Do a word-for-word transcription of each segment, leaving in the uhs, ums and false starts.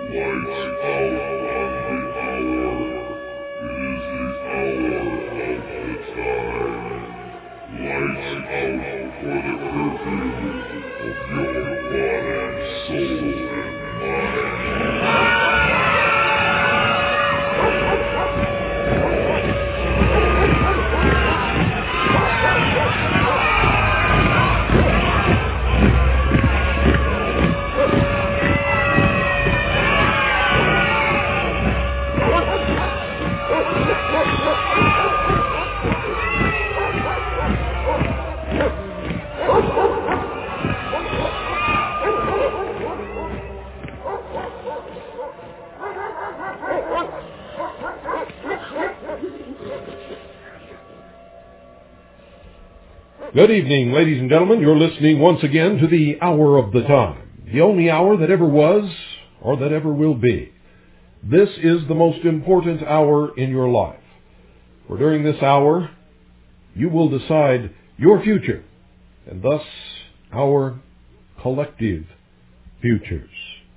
Good evening, ladies and gentlemen. You're listening once again to the Hour of the Time, the only hour that ever was or that ever will be. This is the most important hour in your life. For during this hour, you will decide your future, and thus our collective futures.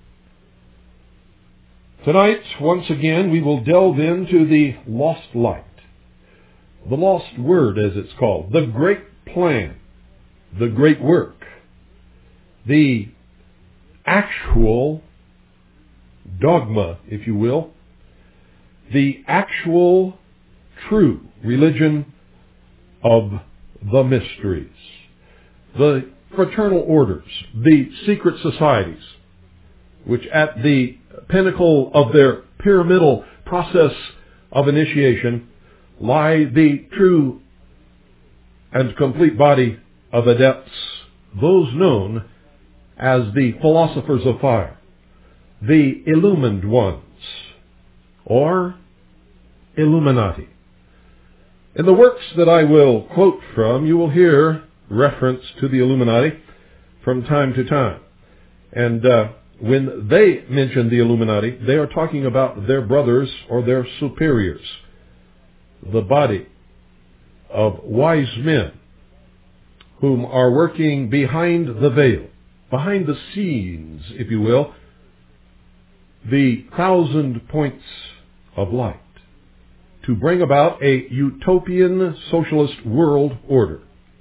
Tonight, once again, we will delve into the lost light, the lost word, as it's called, the great plan, the great work, the actual dogma, if you will, the actual true religion of the mysteries, the fraternal orders, the secret societies, which at the pinnacle of their pyramidal process of initiation lie the true and complete body of adepts, those known as the philosophers of fire, the illumined ones, or Illuminati. In the works that I will quote from, you will hear reference to the Illuminati from time to time. And uh, when they mention the Illuminati, they are talking about their brothers or their superiors, the body of wise men whom are working behind the veil, behind the scenes, if you will, the thousand points of light, to bring about a utopian socialist world order.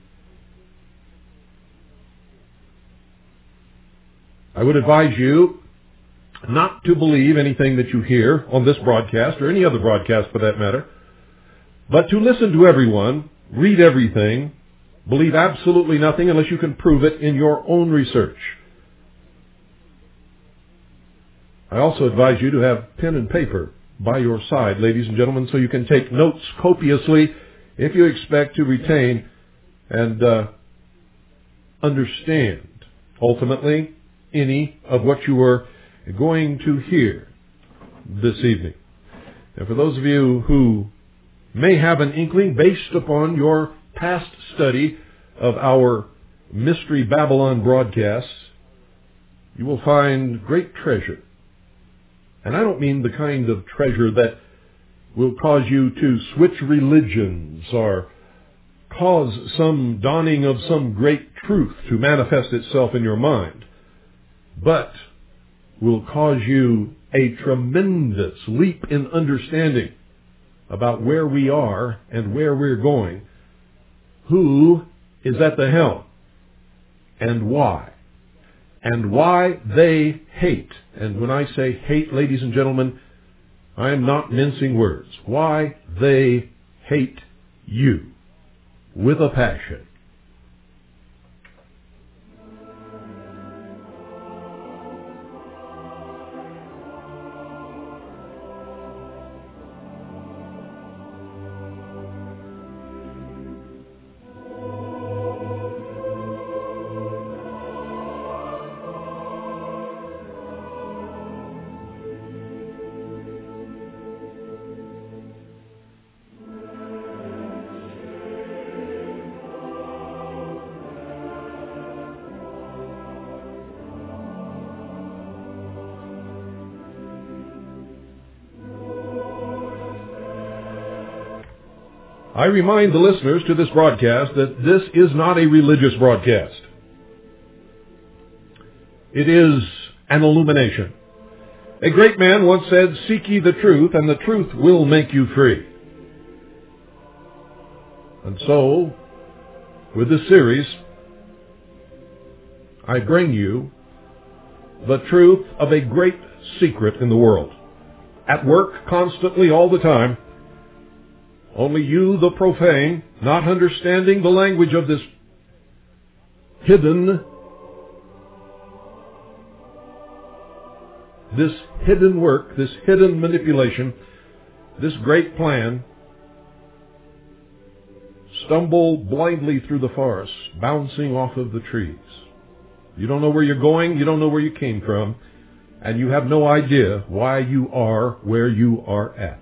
I would advise you not to believe anything that you hear on this broadcast, or any other broadcast for that matter, but to listen to everyone, read everything, believe absolutely nothing unless you can prove it in your own research. I also advise you to have pen and paper by your side, ladies and gentlemen, so you can take notes copiously if you expect to retain and uh, understand, ultimately, any of what you are going to hear this evening. And for those of you who may have an inkling based upon your past study of our Mystery Babylon broadcasts, you will find great treasure. And I don't mean the kind of treasure that will cause you to switch religions or cause some dawning of some great truth to manifest itself in your mind, but will cause you a tremendous leap in understanding about where we are and where we're going, who is at the helm, and why, and why they hate. And when I say hate, ladies and gentlemen, I am not mincing words. Why they hate you with a passion. I remind the listeners to this broadcast that this is not a religious broadcast. It is an illumination. A great man once said, "Seek ye the truth, and the truth will make you free." And so, with this series, I bring you the truth of a great secret in the world. At work, constantly, all the time. Only you, the profane, not understanding the language of this hidden, this hidden work, this hidden manipulation, this great plan, stumble blindly through the forest, bouncing off of the trees. You don't know where you're going, you don't know where you came from, and you have no idea why you are where you are at.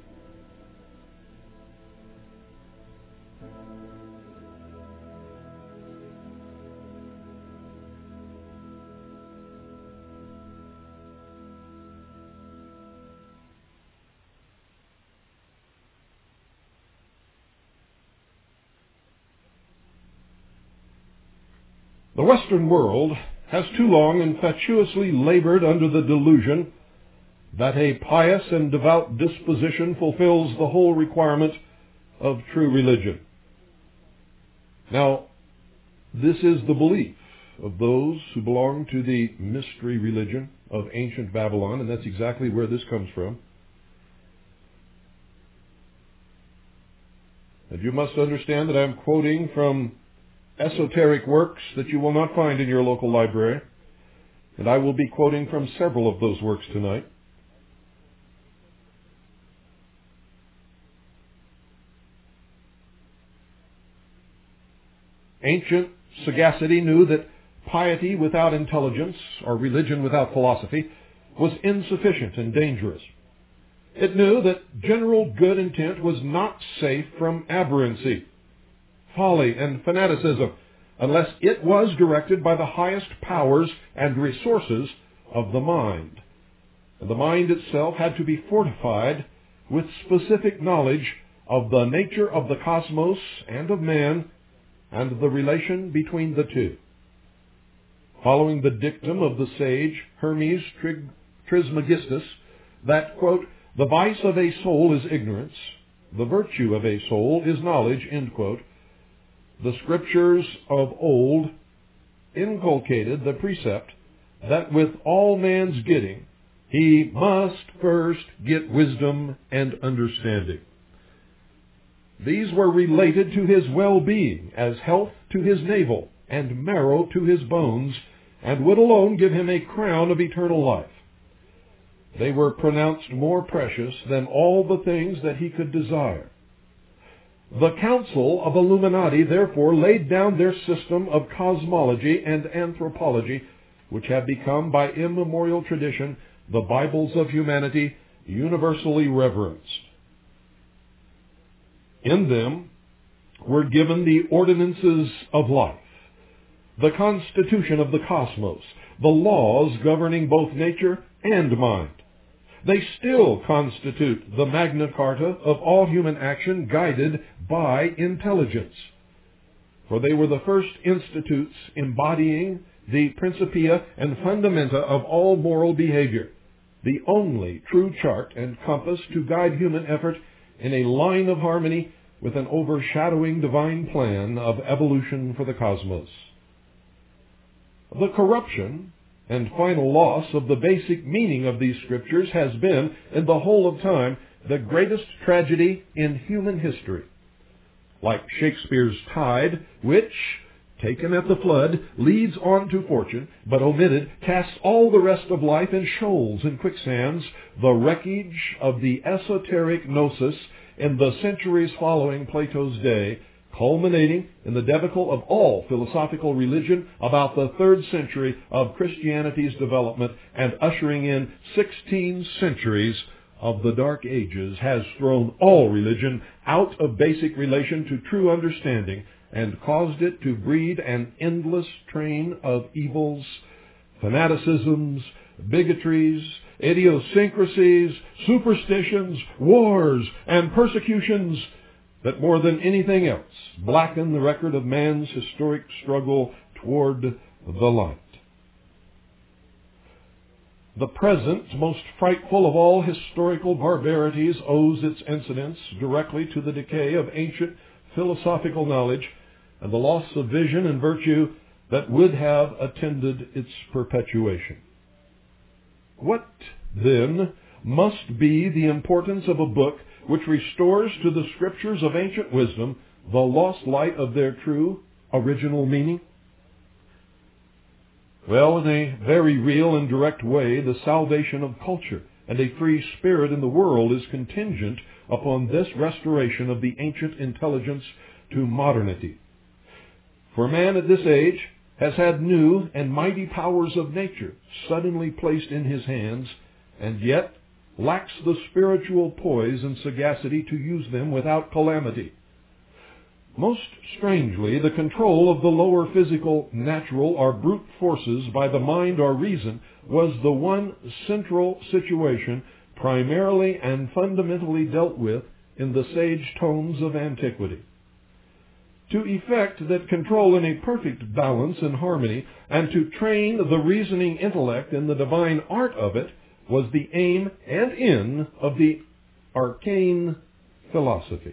The Western world has too long infatuously labored under the delusion that a pious and devout disposition fulfills the whole requirement of true religion. Now, this is the belief of those who belong to the mystery religion of ancient Babylon, and that's exactly where this comes from. And you must understand that I'm quoting from esoteric works that you will not find in your local library, and I will be quoting from several of those works tonight. Ancient sagacity knew that piety without intelligence, or religion without philosophy, was insufficient and dangerous. It knew that general good intent was not safe from aberrancy, folly, and fanaticism, unless it was directed by the highest powers and resources of the mind. And the mind itself had to be fortified with specific knowledge of the nature of the cosmos and of man, and the relation between the two. Following the dictum of the sage Hermes Trismegistus, that, quote, "the vice of a soul is ignorance, the virtue of a soul is knowledge," end quote, the scriptures of old inculcated the precept that with all man's getting, he must first get wisdom and understanding. These were related to his well-being as health to his navel and marrow to his bones, and would alone give him a crown of eternal life. They were pronounced more precious than all the things that he could desire. The Council of Illuminati therefore laid down their system of cosmology and anthropology, which have become by immemorial tradition the Bibles of humanity, universally reverenced. In them were given the ordinances of life, the constitution of the cosmos, the laws governing both nature and mind. They still constitute the Magna Carta of all human action guided by intelligence, for they were the first institutes embodying the principia and fundamenta of all moral behavior, the only true chart and compass to guide human effort in a line of harmony with an overshadowing divine plan of evolution for the cosmos. The corruption and final loss of the basic meaning of these scriptures has been, in the whole of time, the greatest tragedy in human history. Like Shakespeare's tide, which, taken at the flood, leads on to fortune, but omitted, casts all the rest of life in shoals and quicksands, the wreckage of the esoteric gnosis in the centuries following Plato's day, culminating in the debacle of all philosophical religion about the third century of Christianity's development, and ushering in sixteen centuries of the Dark Ages, has thrown all religion out of basic relation to true understanding and caused it to breed an endless train of evils, fanaticisms, bigotries, idiosyncrasies, superstitions, wars, and persecutions that more than anything else blacken the record of man's historic struggle toward the light. The present, most frightful of all historical barbarities, owes its incidence directly to the decay of ancient philosophical knowledge and the loss of vision and virtue that would have attended its perpetuation. What, then, must be the importance of a book which restores to the scriptures of ancient wisdom the lost light of their true, original meaning? Well, in a very real and direct way, the salvation of culture and a free spirit in the world is contingent upon this restoration of the ancient intelligence to modernity. For man at this age has had new and mighty powers of nature suddenly placed in his hands, and yet lacks the spiritual poise and sagacity to use them without calamity. Most strangely, the control of the lower physical, natural, or brute forces by the mind or reason was the one central situation primarily and fundamentally dealt with in the sage tomes of antiquity. To effect that control in a perfect balance and harmony, and to train the reasoning intellect in the divine art of it, was the aim and end of the arcane philosophy.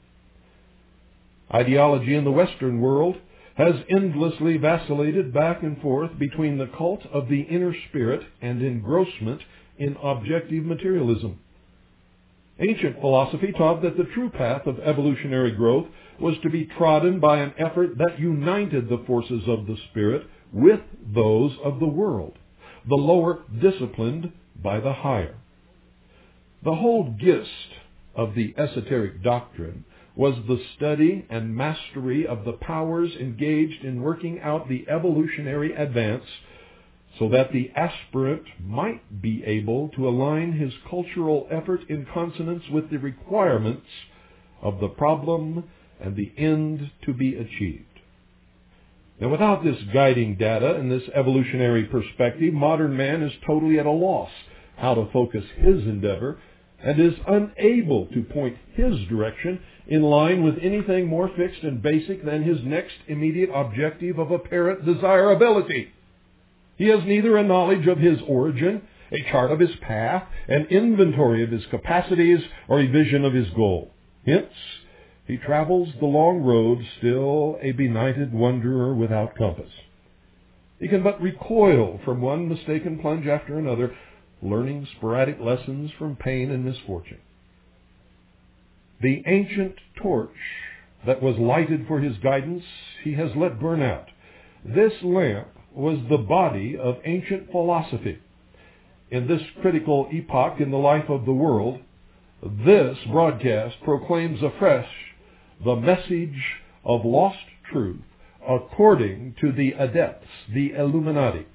Ideology in the Western world has endlessly vacillated back and forth between the cult of the inner spirit and engrossment in objective materialism. Ancient philosophy taught that the true path of evolutionary growth was to be trodden by an effort that united the forces of the spirit with those of the world, the lower disciplined by the higher. The whole gist of the esoteric doctrine was the study and mastery of the powers engaged in working out the evolutionary advance so that the aspirant might be able to align his cultural effort in consonance with the requirements of the problem and the end to be achieved. Now, without this guiding data and this evolutionary perspective, modern man is totally at a loss how to focus his endeavor and is unable to point his direction in line with anything more fixed and basic than his next immediate objective of apparent desirability. He has neither a knowledge of his origin, a chart of his path, an inventory of his capacities, or a vision of his goal. Hence, he travels the long road still a benighted wanderer without compass. He can but recoil from one mistaken plunge after another, learning sporadic lessons from pain and misfortune. The ancient torch that was lighted for his guidance he has let burn out. This lamp was the body of ancient philosophy. In this critical epoch in the life of the world, this broadcast proclaims afresh the message of lost truth according to the adepts, the Illuminati,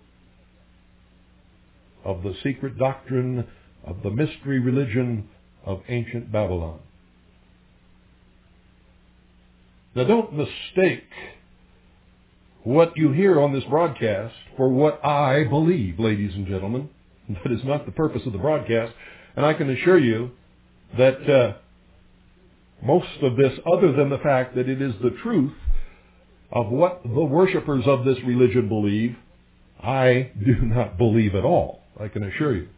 of the secret doctrine of the mystery religion of ancient Babylon. Now, don't mistake what you hear on this broadcast for what I believe, ladies and gentlemen. That is not the purpose of the broadcast. And I can assure you that uh, most of this, other than the fact that it is the truth of what the worshipers of this religion believe, I do not believe at all, I can assure you.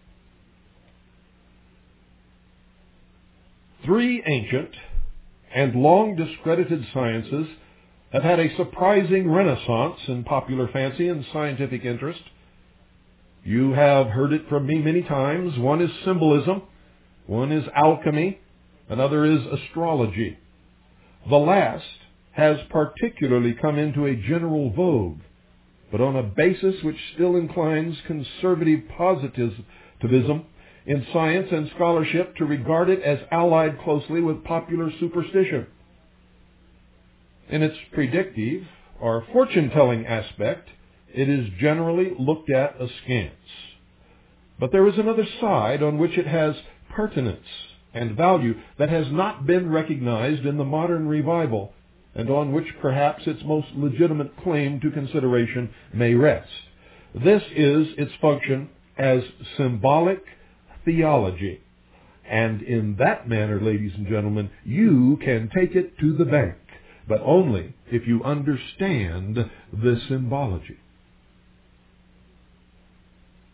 Three ancient and long discredited sciences have had a surprising renaissance in popular fancy and scientific interest. You have heard it from me many times. One is symbolism, one is alchemy, another is astrology. The last has particularly come into a general vogue, but on a basis which still inclines conservative positivism in science and scholarship to regard it as allied closely with popular superstition. In its predictive or fortune-telling aspect, it is generally looked at askance. But there is another side on which it has pertinence and value that has not been recognized in the modern revival, and on which perhaps its most legitimate claim to consideration may rest. This is its function as symbolic theology. And in that manner, ladies and gentlemen, you can take it to the bank, but only if you understand the symbology.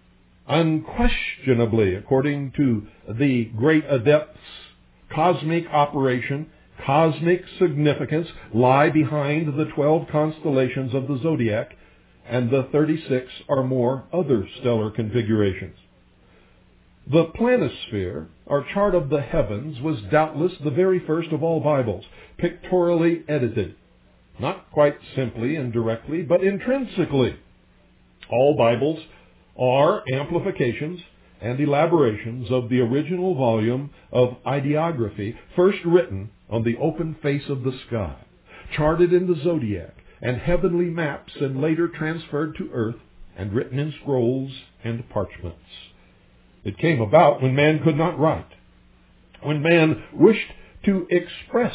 Unquestionably, according to the great adepts, cosmic operation, cosmic significance lie behind the twelve constellations of the zodiac and the thirty-six or more other stellar configurations. The planisphere, or chart of the heavens, was doubtless the very first of all Bibles, pictorially edited, not quite simply and directly, but intrinsically. All Bibles are amplifications and elaborations of the original volume of ideography, first written on the open face of the sky, charted in the zodiac and heavenly maps, and later transferred to earth and written in scrolls and parchments. It came about when man could not write, when man wished to express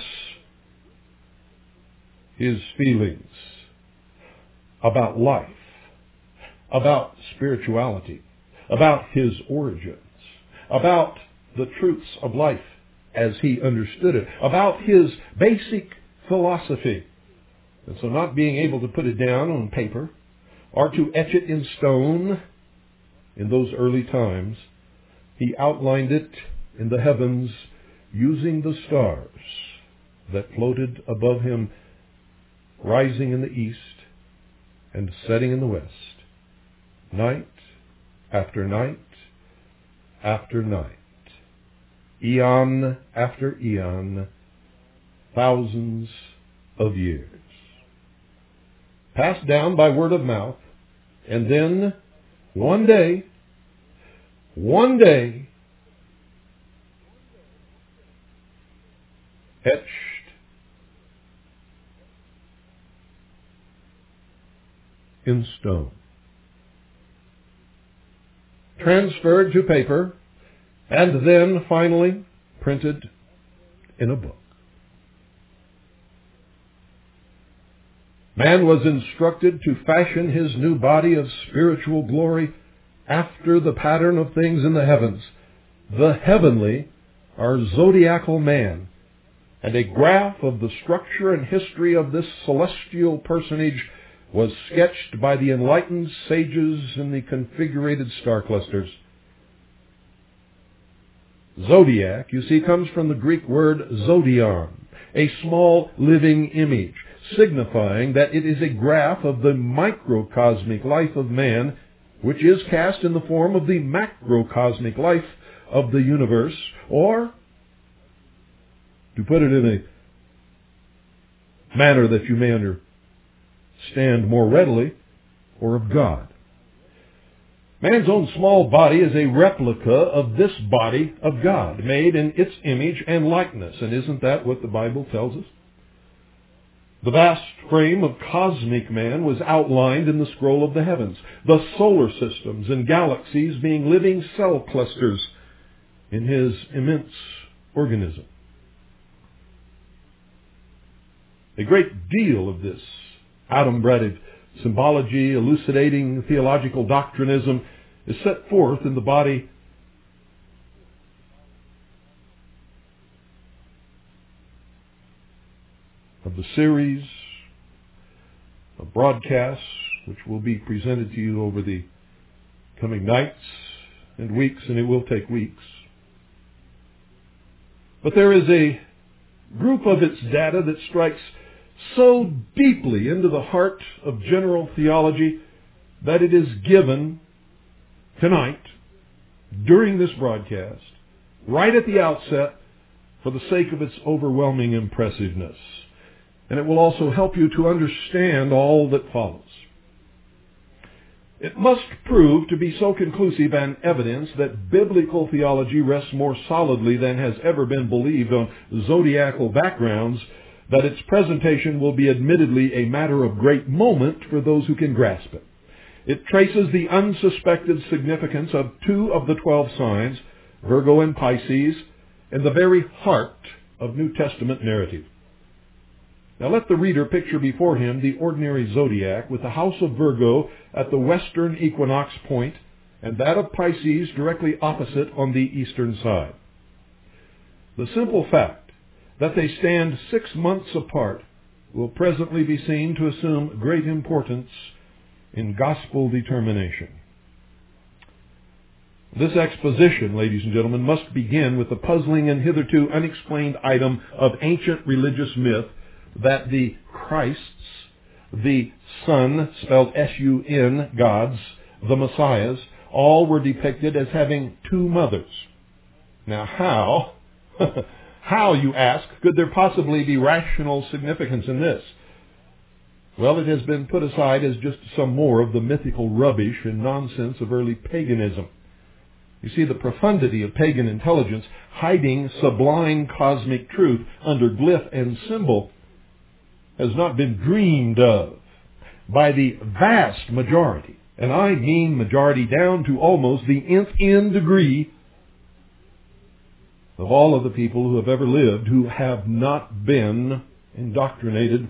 his feelings about life, about spirituality, about his origins, about the truths of life as he understood it, about his basic philosophy. And so not being able to put it down on paper or to etch it in stone in those early times, he outlined it in the heavens using the stars that floated above him, rising in the east and setting in the west, night after night after night, eon after eon, thousands of years. Passed down by word of mouth, and then one day, one day, etched in stone, transferred to paper, and then finally printed in a book. Man was instructed to fashion his new body of spiritual glory after the pattern of things in the heavens, the heavenly or zodiacal man, and a graph of the structure and history of this celestial personage was sketched by the enlightened sages in the configurated star clusters. Zodiac, you see, comes from the Greek word zodion, a small living image, signifying that it is a graph of the microcosmic life of man, which is cast in the form of the macrocosmic life of the universe, or, to put it in a manner that you may understand more readily, or of God. Man's own small body is a replica of this body of God, made in its image and likeness. And isn't that what the Bible tells us? The vast frame of cosmic man was outlined in the scroll of the heavens, the solar systems and galaxies being living cell clusters in his immense organism. A great deal of this adumbrative symbology, elucidating theological doctrinism, is set forth in the body of the series of broadcasts which will be presented to you over the coming nights and weeks, and it will take weeks. But there is a group of its data that strikes so deeply into the heart of general theology that it is given tonight, during this broadcast, right at the outset, for the sake of its overwhelming impressiveness. And it will also help you to understand all that follows. It must prove to be so conclusive an evidence that biblical theology rests more solidly than has ever been believed on zodiacal backgrounds, that its presentation will be admittedly a matter of great moment for those who can grasp it. It traces the unsuspected significance of two of the twelve signs, Virgo and Pisces, in the very heart of New Testament narrative. Now let the reader picture before him the ordinary zodiac with the house of Virgo at the western equinox point and that of Pisces directly opposite on the eastern side. The simple fact that they stand six months apart will presently be seen to assume great importance in gospel determination. This exposition, ladies and gentlemen, must begin with the puzzling and hitherto unexplained item of ancient religious myth that the Christs, the Son, spelled S U N, gods, the Messiahs, all were depicted as having two mothers. Now how, how, you ask, could there possibly be rational significance in this? Well, it has been put aside as just some more of the mythical rubbish and nonsense of early paganism. You see, the profundity of pagan intelligence hiding sublime cosmic truth under glyph and symbol has not been dreamed of by the vast majority, and I mean majority down to almost the nth n degree of all of the people who have ever lived who have not been indoctrinated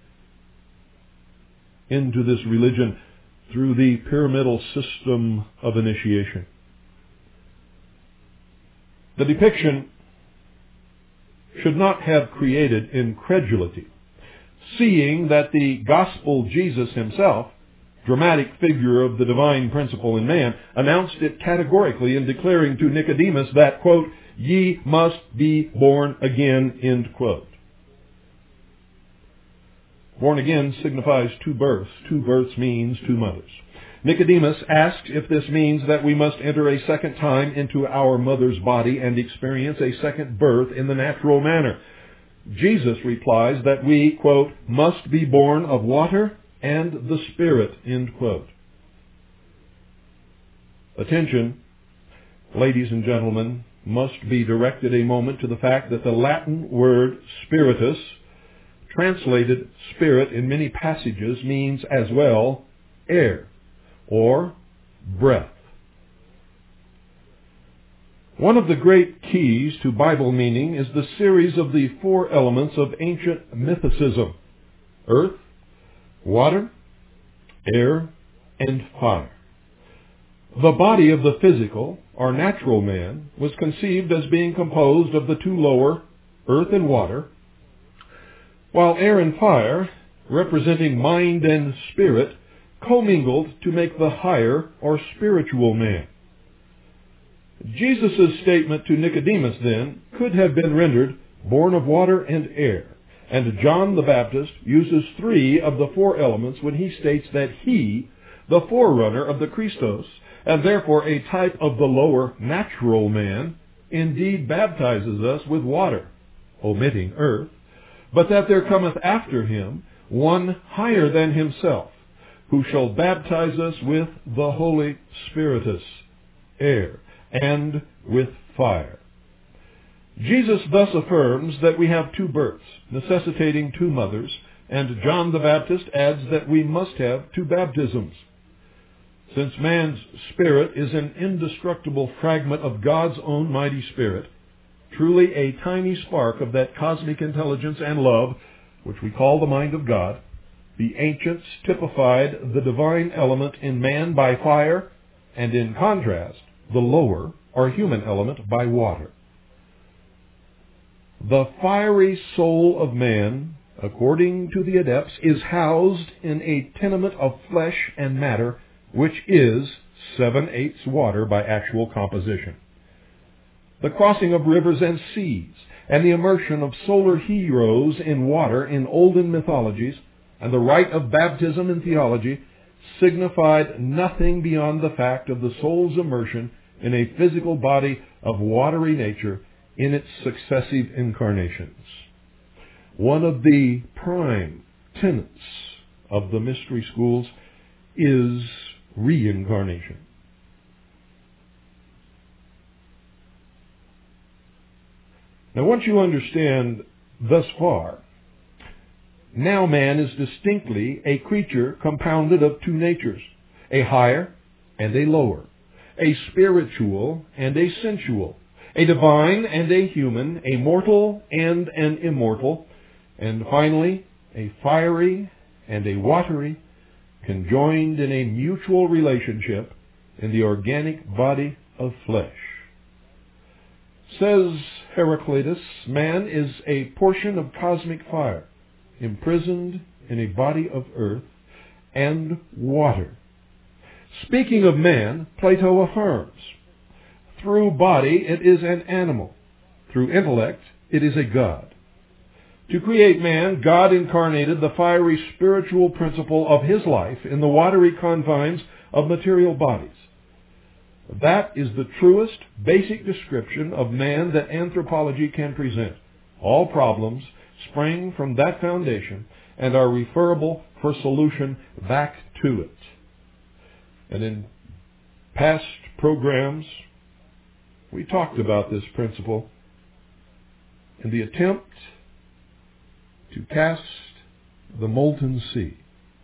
into this religion through the pyramidal system of initiation. The depiction should not have created incredulity, seeing that the gospel Jesus himself, dramatic figure of the divine principle in man, announced it categorically in declaring to Nicodemus that, quote, ye must be born again, end quote. Born again signifies two births. Two births means two mothers. Nicodemus asked if this means that we must enter a second time into our mother's body and experience a second birth in the natural manner. Jesus replies that we, quote, must be born of water and the Spirit, end quote. Attention, ladies and gentlemen, must be directed a moment to the fact that the Latin word spiritus, translated spirit in many passages, means as well air or breath. One of the great keys to Bible meaning is the series of the four elements of ancient mythicism: earth, water, air, and fire. The body of the physical or natural man was conceived as being composed of the two lower, earth and water, while air and fire, representing mind and spirit, commingled to make the higher or spiritual man. Jesus' statement to Nicodemus, then, could have been rendered born of water and air, and John the Baptist uses three of the four elements when he states that he, the forerunner of the Christos, and therefore a type of the lower natural man, indeed baptizes us with water, omitting earth, but that there cometh after him one higher than himself, who shall baptize us with the Holy Spiritus, air, and with fire. Jesus thus affirms that we have two births, necessitating two mothers, and John the Baptist adds that we must have two baptisms. Since man's spirit is an indestructible fragment of God's own mighty spirit, truly a tiny spark of that cosmic intelligence and love, which we call the mind of God, the ancients typified the divine element in man by fire, and in contrast, the lower or human element by water. The fiery soul of man, according to the adepts, is housed in a tenement of flesh and matter, which is seven-eighths water by actual composition. The crossing of rivers and seas, and the immersion of solar heroes in water in olden mythologies, and the rite of baptism in theology, signified nothing beyond the fact of the soul's immersion in a physical body of watery nature in its successive incarnations. One of the prime tenets of the mystery schools is reincarnation. Now, once you understand thus far, now man is distinctly a creature compounded of two natures, a higher and a lower, a spiritual and a sensual, a divine and a human, a mortal and an immortal, and finally a fiery and a watery, conjoined in a mutual relationship in the organic body of flesh. Says Heraclitus, man is a portion of cosmic fire, imprisoned in a body of earth and water. Speaking of man, Plato affirms, Through body, it is an animal. Through intellect, it is a god. To create man, God incarnated the fiery spiritual principle of his life in the watery confines of material bodies. That is the truest, basic description of man that anthropology can present. All problems spring from that foundation and are referable for solution back to it. And in past programs, we talked about this principle in the attempt to cast the molten sea.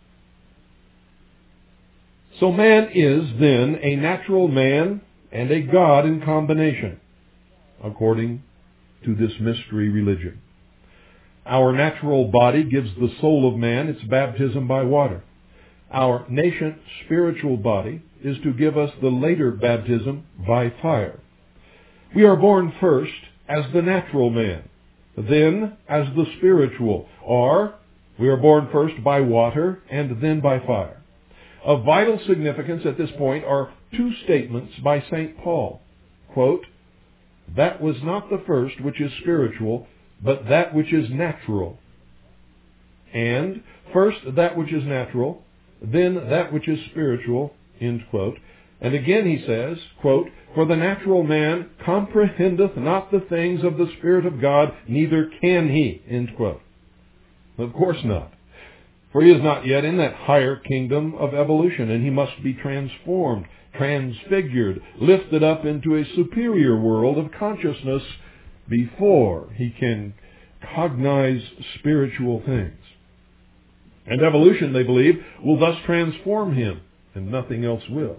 So man is then a natural man and a god in combination, according to this mystery religion. Our natural body gives the soul of man its baptism by water. Our nascent spiritual body is to give us the later baptism by fire. We are born first as the natural man, then as the spiritual, or we are born first by water and then by fire. Of vital significance at this point are two statements by Saint Paul. Quote, "That was not the first which is spiritual, but that which is natural. And first that which is natural, then that which is spiritual." End quote. And again he says, quote, "For the natural man comprehendeth not the things of the Spirit of God, neither can he." End quote. Of course not. For he is not yet in that higher kingdom of evolution, and he must be transformed, transfigured, lifted up into a superior world of consciousness before he can cognize spiritual things. And evolution, they believe, will thus transform him, and nothing else will.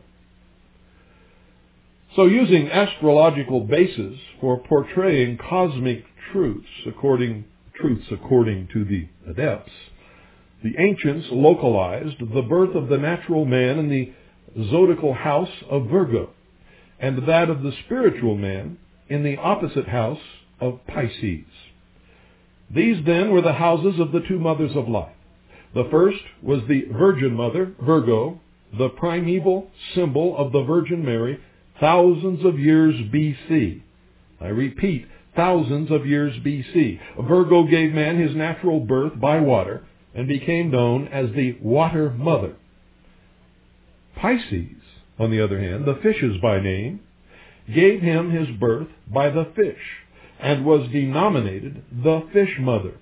So using astrological bases for portraying cosmic truths according, truths according to the adepts, the ancients localized the birth of the natural man in the zodiacal house of Virgo, and that of the spiritual man in the opposite house of Pisces. These then were the houses of the two mothers of life. The first was the Virgin Mother, Virgo, the primeval symbol of the Virgin Mary, thousands of years B C. I repeat, thousands of years B C. Virgo gave man his natural birth by water and became known as the Water Mother. Pisces, on the other hand, the fishes by name, gave him his birth by the fish and was denominated the Fish Mother.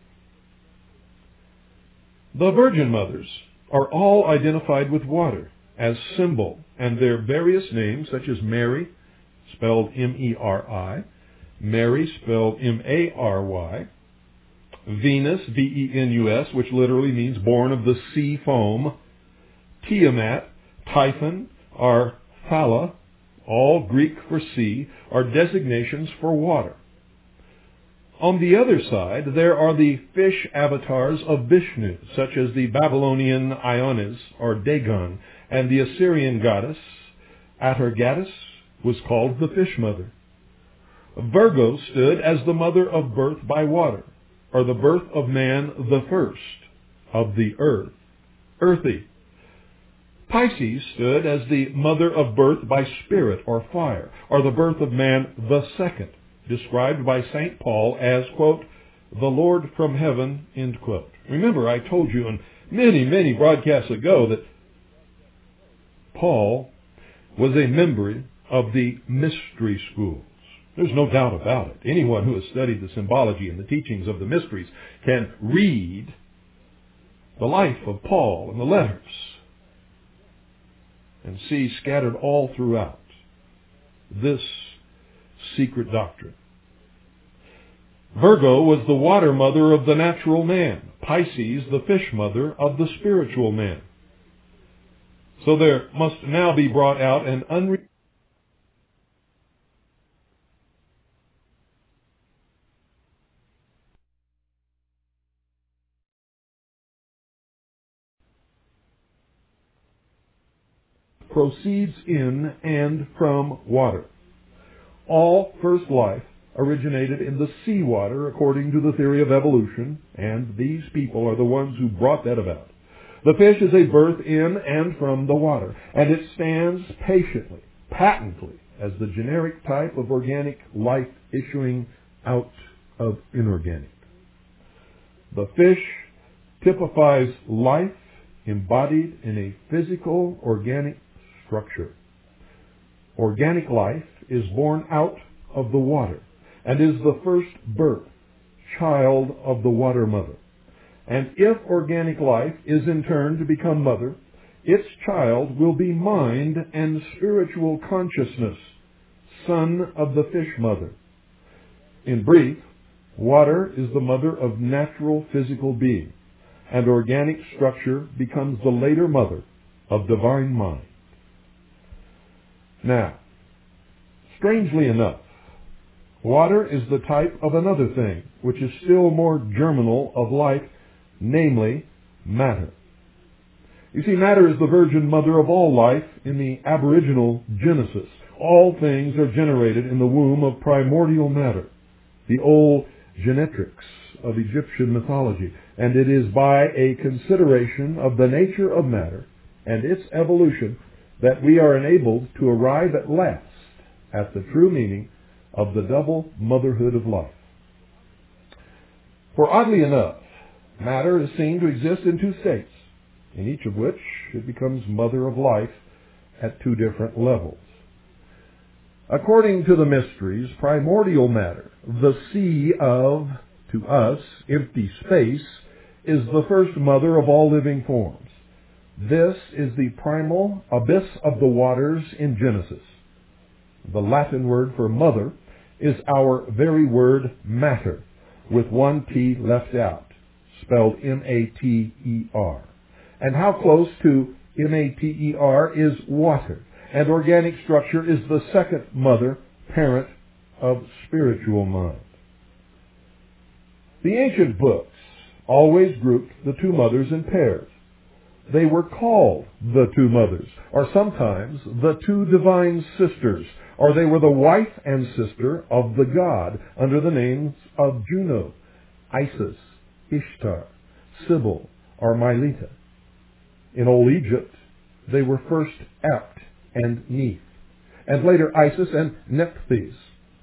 The Virgin Mothers are all identified with water as symbol, and their various names, such as Mary, spelled M E R I, Mary, spelled M A R Y, Venus, V E N U S, which literally means born of the sea foam, Tiamat, Typhon, or Thala, all Greek for sea, are designations for water. On the other side, there are the fish avatars of Vishnu, such as the Babylonian Ionis, or Dagon, and the Assyrian goddess, Atargatis, was called the Fish Mother. Virgo stood as the mother of birth by water, or the birth of man the first, of the earth, earthy. Pisces stood as the mother of birth by spirit or fire, or the birth of man the second, described by Saint Paul as, quote, "the Lord from heaven," end quote. Remember, I told you in many, many broadcasts ago that Paul was a member of the mystery schools. There's no doubt about it. Anyone who has studied the symbology and the teachings of the mysteries can read the life of Paul and the letters and see scattered all throughout this secret doctrine. Virgo was the water mother of the natural man, Pisces the fish mother of the spiritual man. So there must now be brought out an unre- proceeds in and from water. All first life originated in the seawater according to the theory of evolution, and these people are the ones who brought that about. The fish is a birth in and from the water, and it stands patiently, patently, as the generic type of organic life issuing out of inorganic. The fish typifies life embodied in a physical organic structure. Organic life is born out of the water and is the first birth, child of the water mother. And if organic life is in turn to become mother, its child will be mind and spiritual consciousness, son of the fish mother. In brief, water is the mother of natural physical being, and organic structure becomes the later mother of divine mind. Now, strangely enough, water is the type of another thing, which is still more germinal of life, namely matter. You see, matter is the virgin mother of all life in the aboriginal Genesis. All things are generated in the womb of primordial matter, the old genetrix of Egyptian mythology, and it is by a consideration of the nature of matter and its evolution that we are enabled to arrive at last at the true meaning of the double motherhood of life. For oddly enough, matter is seen to exist in two states, in each of which it becomes mother of life at two different levels. According to the mysteries, primordial matter, the sea of, to us, empty space, is the first mother of all living forms. This is the primal abyss of the waters in Genesis. The Latin word for mother is our very word matter, with one T left out, spelled M A T E R. And how close to M A T E R is water, and organic structure is the second mother, parent of spiritual mind. The ancient books always grouped the two mothers in pairs. They were called the two mothers, or sometimes the two divine sisters, or they were the wife and sister of the god under the names of Juno, Isis, Ishtar, Sybil, or Mylitta. In Old Egypt, they were first Apt and Neith, and later Isis and Nephthys.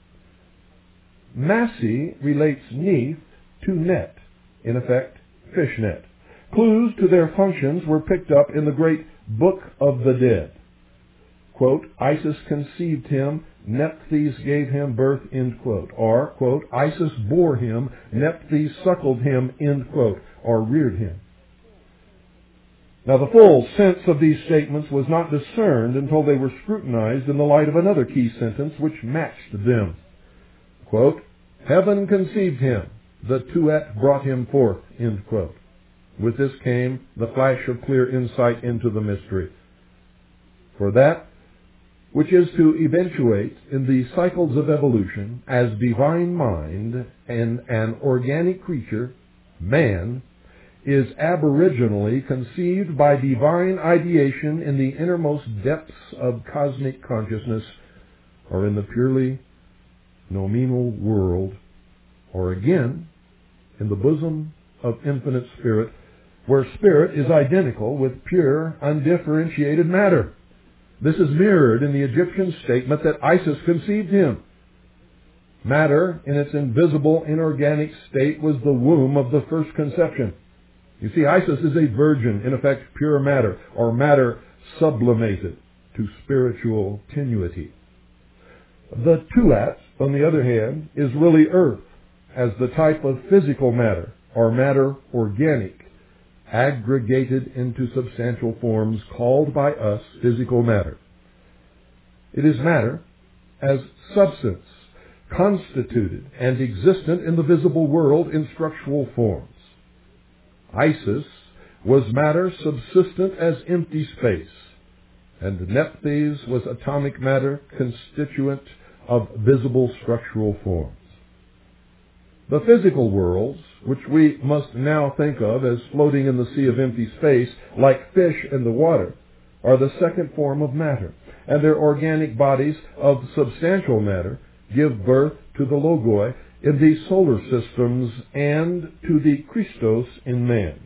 Massey relates Neith to net, in effect, fishnet. Clues to their functions were picked up in the great Book of the Dead. Quote, Isis conceived him, Nephthys gave him birth, end quote. Or, quote, Isis bore him, Nephthys suckled him, end quote, or reared him. Now, the full sense of these statements was not discerned until they were scrutinized in the light of another key sentence which matched them. Quote, Heaven conceived him, the Tuat brought him forth, end quote. With this came the flash of clear insight into the mystery. For that which is to eventuate in the cycles of evolution as divine mind and an organic creature, man, is aboriginally conceived by divine ideation in the innermost depths of cosmic consciousness, or in the purely nominal world, or again, in the bosom of infinite spirit, where spirit is identical with pure, undifferentiated matter. This is mirrored in the Egyptian statement that Isis conceived him. Matter, in its invisible, inorganic state, was the womb of the first conception. You see, Isis is a virgin, in effect, pure matter, or matter sublimated to spiritual tenuity. The Tuat, on the other hand, is really earth, as the type of physical matter, or matter organic, aggregated into substantial forms called by us physical matter. It is matter as substance, constituted and existent in the visible world in structural forms. Isis was matter subsistent as empty space, and Nephthys was atomic matter constituent of visible structural forms. The physical worlds, which we must now think of as floating in the sea of empty space, like fish in the water, are the second form of matter, and their organic bodies of substantial matter give birth to the Logoi in the solar systems and to the Christos in man.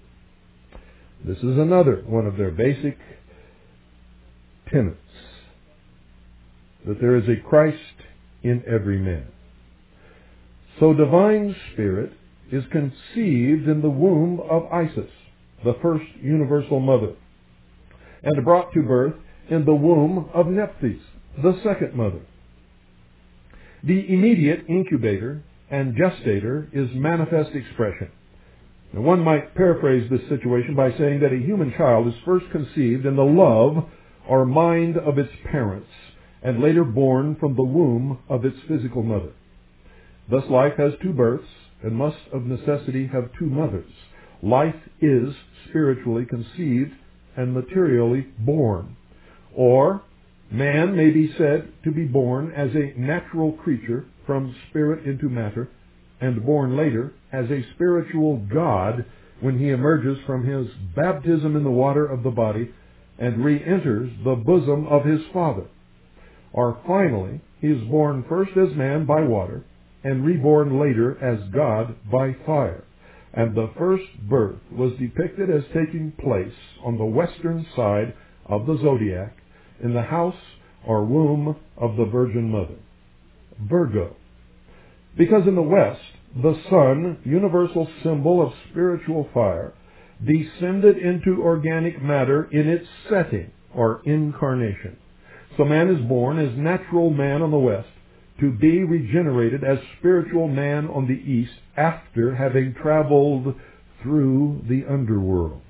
This is another one of their basic tenets. that there is a Christ in every man. So divine spirit is conceived in the womb of Isis, the first universal mother, and brought to birth in the womb of Nephthys, the second mother. The immediate incubator and gestator is manifest expression. Now, one might paraphrase this situation by saying that a human child is first conceived in the love or mind of its parents, and later born from the womb of its physical mother. Thus life has two births, and must of necessity have two mothers. Life is spiritually conceived and materially born. Or, man may be said to be born as a natural creature from spirit into matter, and born later as a spiritual God when he emerges from his baptism in the water of the body and re-enters the bosom of his Father. Or finally, he is born first as man by water, and reborn later as God by fire. And the first birth was depicted as taking place on the western side of the zodiac, in the house or womb of the Virgin Mother, Virgo. Because in the west, the sun, universal symbol of spiritual fire, descended into organic matter in its setting or incarnation. So man is born as natural man on the west, to be regenerated as spiritual man on the east after having traveled through the underworld.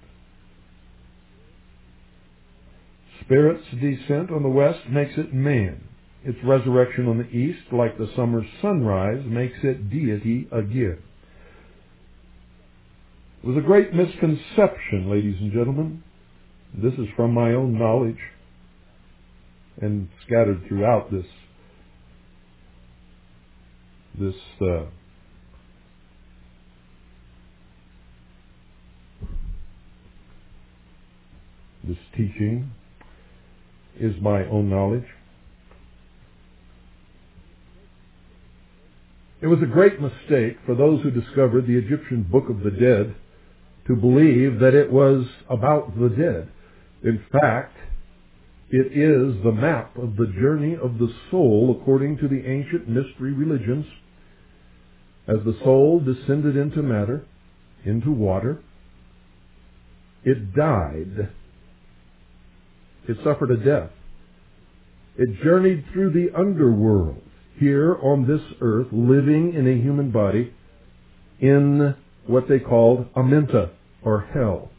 Spirit's descent on the west makes it man. Its resurrection on the east, like the summer sunrise, makes it deity again. It was a great misconception, ladies and gentlemen. This is from my own knowledge and scattered throughout this this uh, this teaching is my own knowledge. It was a great mistake for those who discovered the Egyptian Book of the Dead to believe that it was about the dead. In fact, it is the map of the journey of the soul according to the ancient mystery religions. As the soul descended into matter, into water, it died. It suffered a death. It journeyed through the underworld, here on this earth, living in a human body, in what they called Amenta, or hell.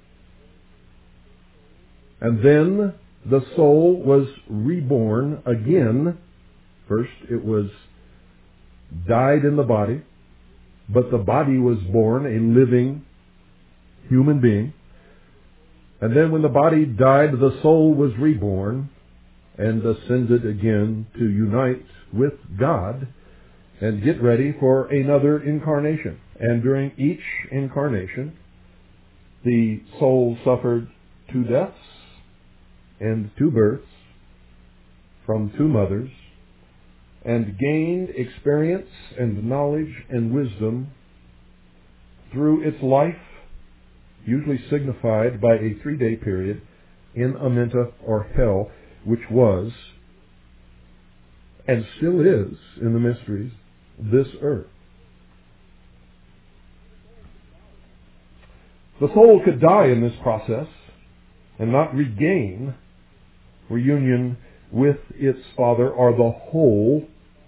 And then the soul was reborn again. First it was died in the body, but the body was born a living human being. And then when the body died, the soul was reborn and ascended again to unite with God and get ready for another incarnation. And during each incarnation, the soul suffered two deaths and two births from two mothers, and gained experience and knowledge and wisdom through its life, usually signified by a three-day period in Amenta or hell, which was and still is in the mysteries this earth. The soul could die in this process and not regain reunion with its Father or the whole,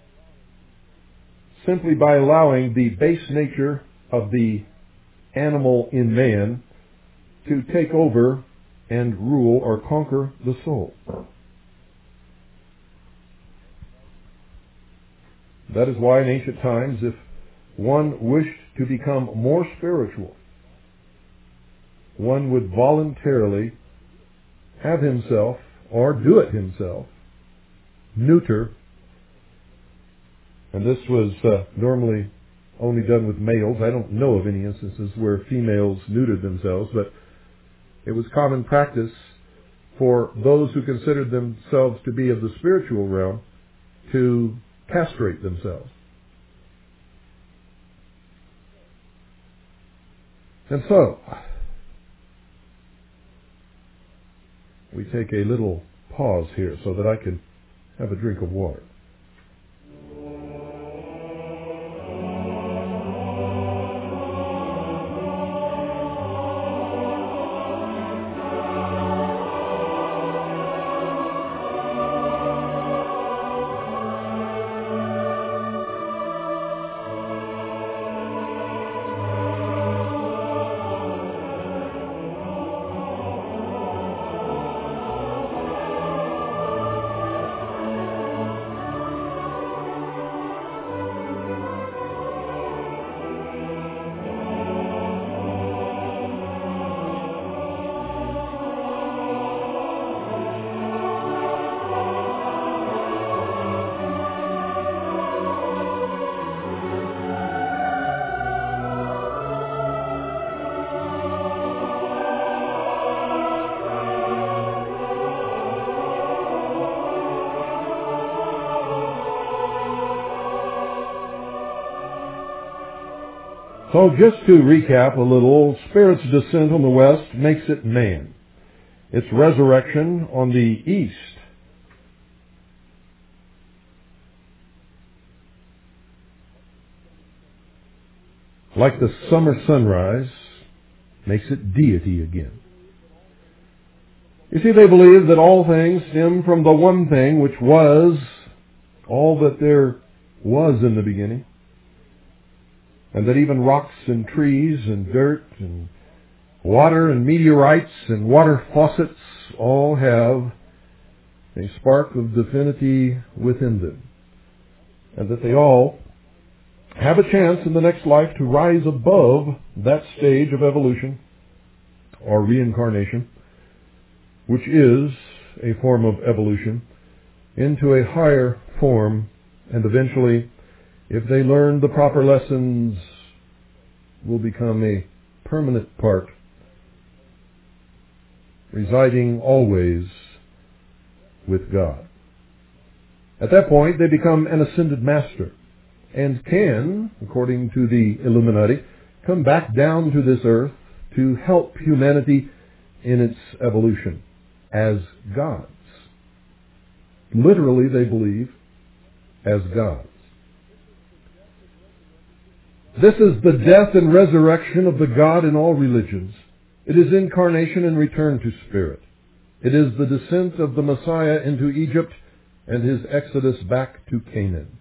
simply by allowing the base nature of the animal in man to take over and rule or conquer the soul. That is why in ancient times, if one wished to become more spiritual, one would voluntarily have himself, or do it himself, neuter. And this was uh, normally only done with males. I don't know of any instances where females neutered themselves, but it was common practice for those who considered themselves to be of the spiritual realm to castrate themselves. And so, we take a little pause here so that I can have a drink of water. So just to recap a little, Spirit's descent on the west makes it man. Its resurrection on the east like the summer sunrise, makes it deity again. You see, they believe that all things stem from the one thing which was all that there was in the beginning, and that even rocks and trees and dirt and water and meteorites and water faucets all have a spark of divinity within them, and that they all have a chance in the next life to rise above that stage of evolution or reincarnation, which is a form of evolution, into a higher form, and eventually, if they learn the proper lessons, will become a permanent part, residing always with God. At that point, they become an ascended master, and can, according to the Illuminati, come back down to this earth to help humanity in its evolution as gods. Literally, they believe, as gods. This is the death and resurrection of the God in all religions. It is incarnation and return to spirit. It is the descent of the Messiah into Egypt and his exodus back to Canaan.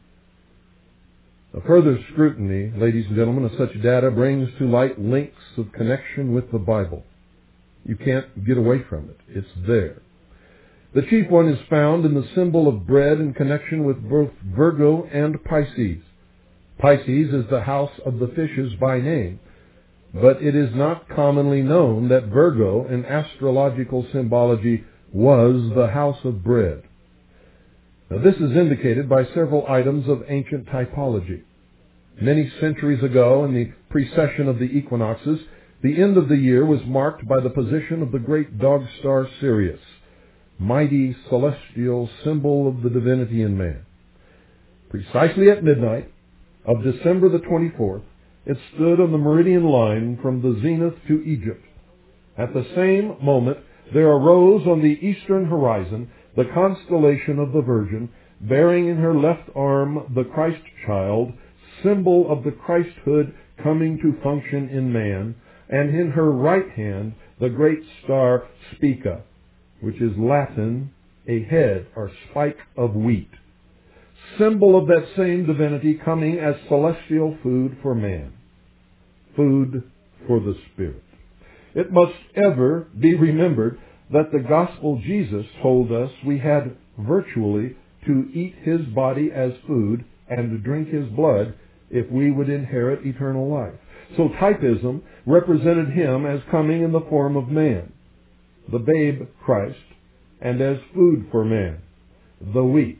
A further scrutiny, ladies and gentlemen, of such data brings to light links of connection with the Bible. You can't get away from it. It's there. The chief one is found in the symbol of bread in connection with both Virgo and Pisces. Pisces is the house of the fishes by name, but it is not commonly known that Virgo in astrological symbology was the house of bread. Now, this is indicated by several items of ancient typology. Many centuries ago, in the precession of the equinoxes, the end of the year was marked by the position of the great dog star Sirius, mighty celestial symbol of the divinity in man. Precisely at midnight of December the twenty-fourth, it stood on the meridian line from the zenith to Egypt. At the same moment, there arose on the eastern horizon the constellation of the Virgin, bearing in her left arm the Christ child, symbol of the Christhood coming to function in man, and in her right hand the great star Spica, which is Latin, a head or spike of wheat, symbol of that same divinity coming as celestial food for man, food for the spirit. It must ever be remembered that the gospel Jesus told us we had virtually to eat his body as food and to drink his blood if we would inherit eternal life. So typism represented him as coming in the form of man, the babe Christ, and as food for man, the wheat.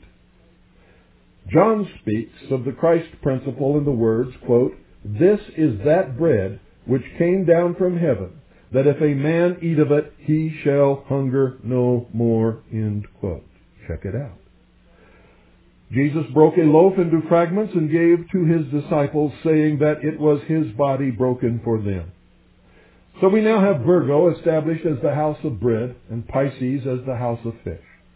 John speaks of the Christ principle in the words, quote, "This is that bread which came down from heaven, that if a man eat of it, he shall hunger no more," end quote. Check it out. Jesus broke a loaf into fragments and gave to his disciples, saying that it was his body broken for them. So we now have Virgo established as the house of bread and Pisces as the house of fish.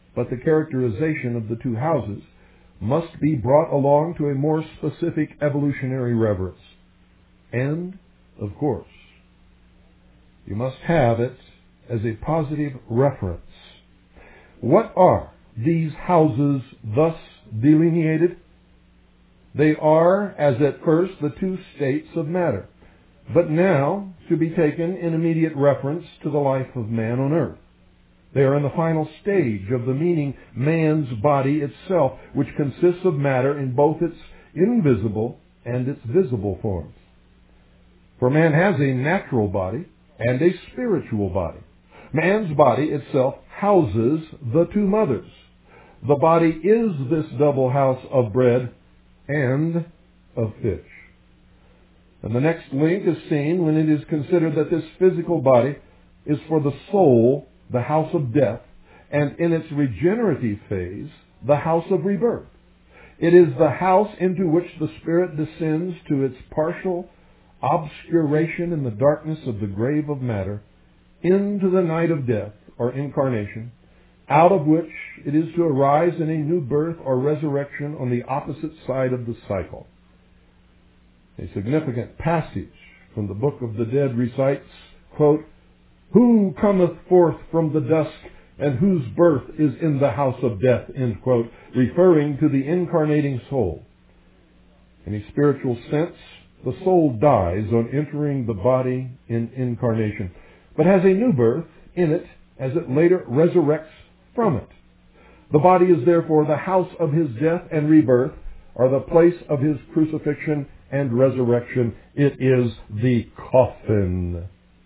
but the characterization of the two houses must be brought along to a more specific evolutionary reverence. And, of course, you must have it as a positive reference. What are these houses thus delineated? They are, as at first, the two states of matter, but now to be taken in immediate reference to the life of man on earth. They are in the final stage of the meaning man's body itself, which consists of matter in both its invisible and its visible forms. For man has a natural body and a spiritual body. Man's body itself houses the two mothers. The body is this double house of bread and of fish. And the next link is seen when it is considered that this physical body is for the soul the house of death, and in its regenerative phase, the house of rebirth. It is the house into which the spirit descends to its partial obscuration in the darkness of the grave of matter, into the night of death, or incarnation, out of which it is to arise in a new birth or resurrection on the opposite side of the cycle. A significant passage from the Book of the Dead recites, quote, "Who cometh forth from the dusk, and whose birth is in the house of death," end quote, referring to the incarnating soul. In a spiritual sense, the soul dies on entering the body in incarnation, but has a new birth in it as it later resurrects from it. The body is therefore the house of his death and rebirth, or the place of his crucifixion and resurrection. It is the coffin.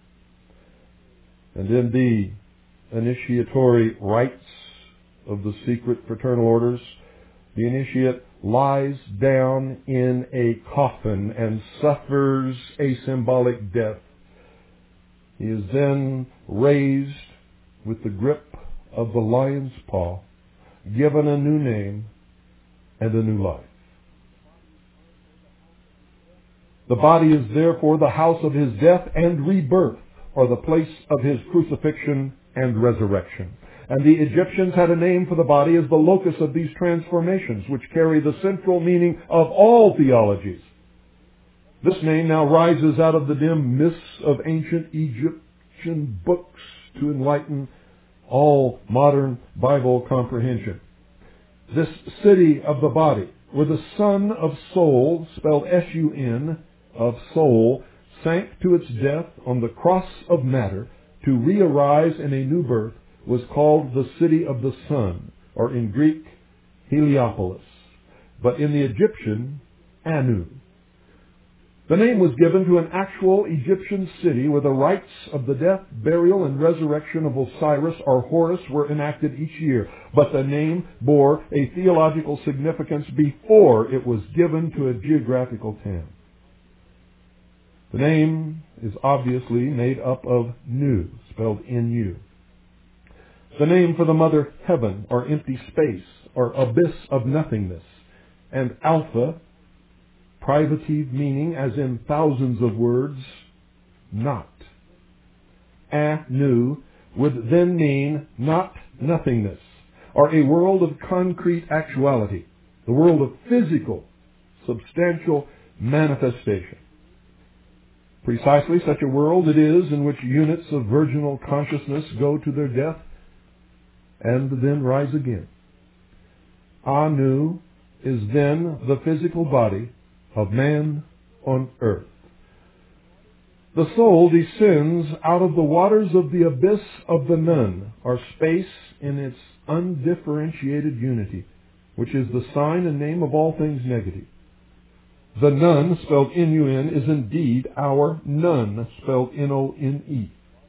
And in the initiatory rites of the secret fraternal orders, the initiate lies down in a coffin and suffers a symbolic death. He is then raised with the grip of the lion's paw, given a new name and a new life. The body is therefore the house of his death and rebirth, or the place of his crucifixion and resurrection. And the Egyptians had a name for the body as the locus of these transformations, which carry the central meaning of all theologies. This name now rises out of the dim mists of ancient Egyptian books to enlighten all modern Bible comprehension. This city of the body, where the Son of Soul, spelled S U N, of soul, sank to its death on the cross of matter to re-arise in a new birth, was called the City of the Sun, or in Greek, Heliopolis, but in the Egyptian, Anu. The name was given to an actual Egyptian city where the rites of the death, burial, and resurrection of Osiris or Horus were enacted each year, but the name bore a theological significance before it was given to a geographical town. The name is obviously made up of Nu, spelled N U. The name for the mother heaven, or empty space, or abyss of nothingness, and Alpha, privative meaning, as in thousands of words, not. Anu would then mean not nothingness, or a world of concrete actuality, the world of physical, substantial manifestation. Precisely such a world it is in which units of virginal consciousness go to their death and then rise again. Anu is then the physical body of man on earth. The soul descends out of the waters of the abyss of the Nun, or space in its undifferentiated unity, which is the sign and name of all things negative. The Nun, spelled N U N, is indeed our Nun, spelled N O N E.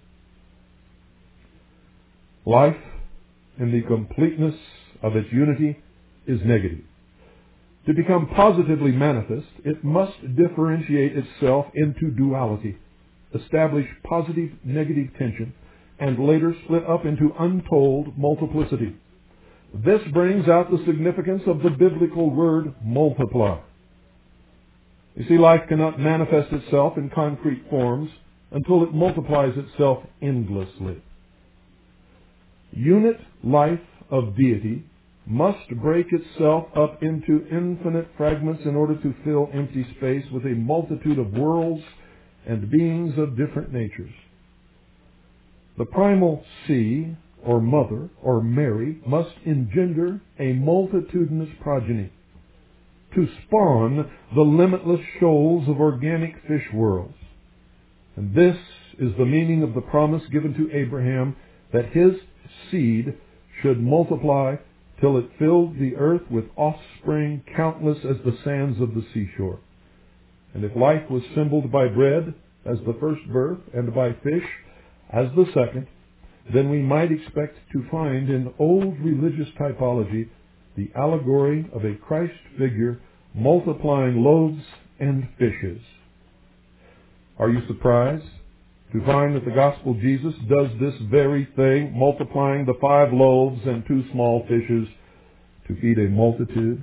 Life, in the completeness of its unity, is negative. To become positively manifest, it must differentiate itself into duality, establish positive-negative tension, and later split up into untold multiplicity. This brings out the significance of the biblical word multiply. You see, life cannot manifest itself in concrete forms until it multiplies itself endlessly. Unit life of deity must break itself up into infinite fragments in order to fill empty space with a multitude of worlds and beings of different natures. The primal sea, or mother, or Mary, must engender a multitudinous progeny to spawn the limitless shoals of organic fish worlds. And this is the meaning of the promise given to Abraham that his seed should multiply till it filled the earth with offspring countless as the sands of the seashore. And if life was symboled by bread as the first birth and by fish as the second, then we might expect to find in old religious typology the allegory of a Christ figure multiplying loaves and fishes. Are you surprised to find that the gospel Jesus does this very thing, multiplying the five loaves and two small fishes to feed a multitude?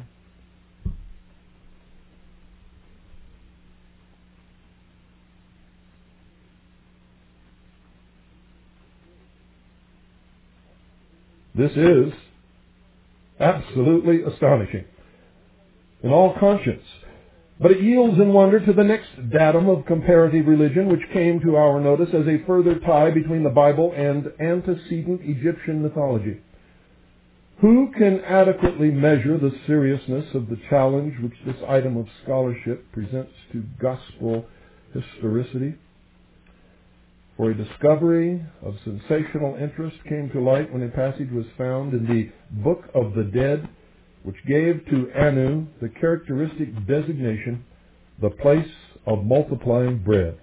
This is absolutely astonishing in all conscience. But it yields in wonder to the next datum of comparative religion, which came to our notice as a further tie between the Bible and antecedent Egyptian mythology. Who can adequately measure the seriousness of the challenge which this item of scholarship presents to gospel historicity? For a discovery of sensational interest came to light when a passage was found in the Book of the Dead, which gave to Anu the characteristic designation, the place of multiplying bread.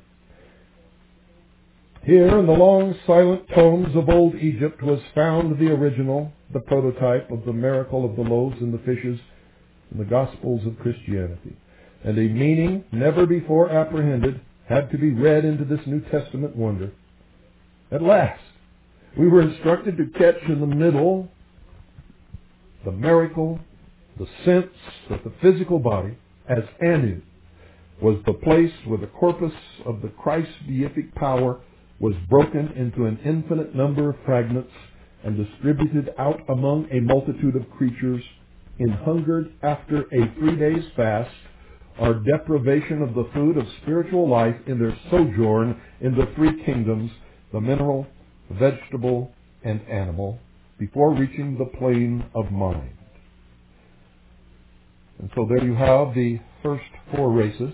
Here in the long silent tomes of old Egypt was found the original, the prototype of the miracle of the loaves and the fishes in the Gospels of Christianity. And a meaning never before apprehended had to be read into this New Testament wonder. At last, we were instructed to catch in the middle the miracle, the sense that the physical body, as Anu, was the place where the corpus of the Christ deific power was broken into an infinite number of fragments and distributed out among a multitude of creatures, enhungered after a three days fast, or deprivation of the food of spiritual life in their sojourn in the three kingdoms, the mineral, vegetable, and animal, before reaching the plane of mind. And so there you have the first four races.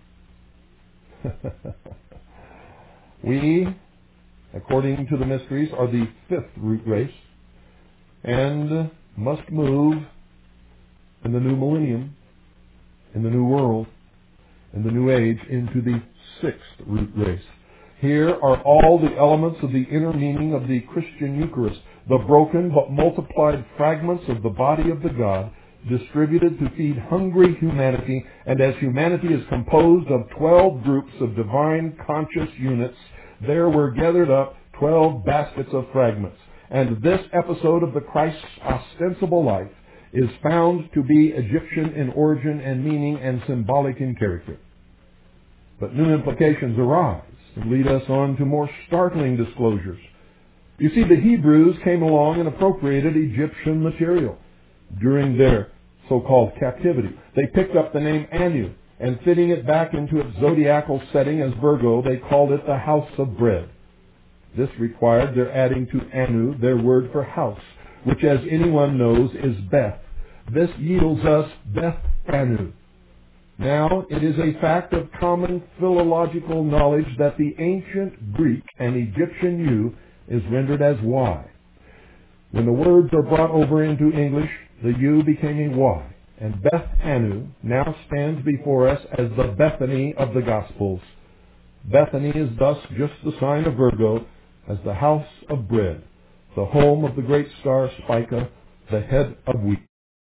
We, according to the mysteries, are the fifth root race and must move in the new millennium, in the new world, in the new age, into the sixth root race. Here are all the elements of the inner meaning of the Christian Eucharist, the broken but multiplied fragments of the body of the God, distributed to feed hungry humanity, and as humanity is composed of twelve groups of divine conscious units, there were gathered up twelve baskets of fragments. And this episode of the Christ's ostensible life is found to be Egyptian in origin and meaning and symbolic in character. But new implications arise and lead us on to more startling disclosures. You see, the Hebrews came along and appropriated Egyptian material during their so-called captivity. They picked up the name Anu, and fitting it back into its zodiacal setting as Virgo, they called it the house of bread. This required their adding to Anu their word for house, which, as anyone knows, is Beth. This yields us Beth Anu. Now, it is a fact of common philological knowledge that the ancient Greek and Egyptian U is rendered as Y. When the words are brought over into English, the U became a Y, and Beth Anu now stands before us as the Bethany of the Gospels. Bethany is thus just the sign of Virgo as the house of bread, the home of the great star Spica, the head of wheat.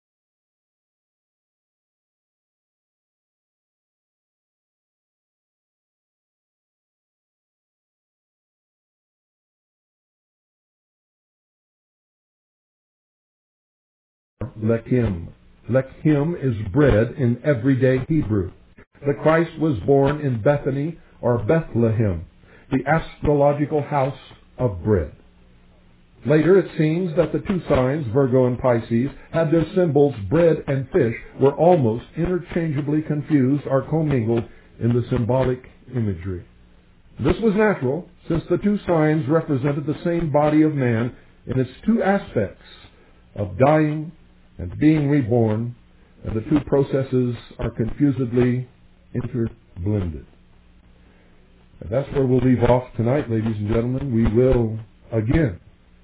Lechem. Lechem is bread in everyday Hebrew. The Christ was born in Bethany or Bethlehem, the astrological house of bread. Later, it seems that the two signs, Virgo and Pisces, had their symbols, bread and fish, were almost interchangeably confused or commingled in the symbolic imagery. This was natural, since the two signs represented the same body of man in its two aspects of dying and being reborn, and the two processes are confusedly interblended. And that's where we'll leave off tonight, ladies and gentlemen. We will, again,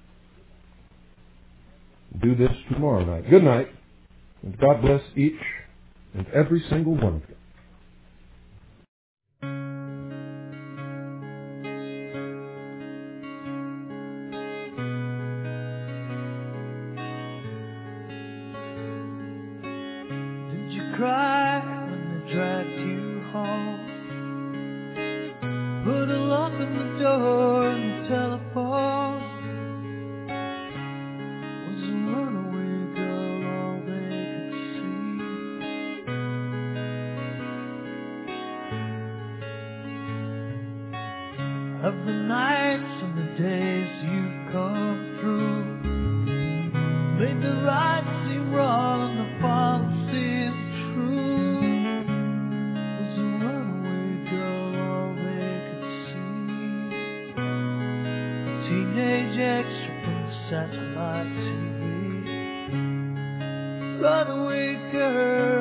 do this tomorrow night. Good night, and God bless each and every single one of you. Cry when they dragged you home. Put a lock on the door and the telephone. Was a runaway girl all they could see? Of the nights and the days you've come through, made the right seem wrong and the false seem teenage extra from the satellite T V. Runaway girl.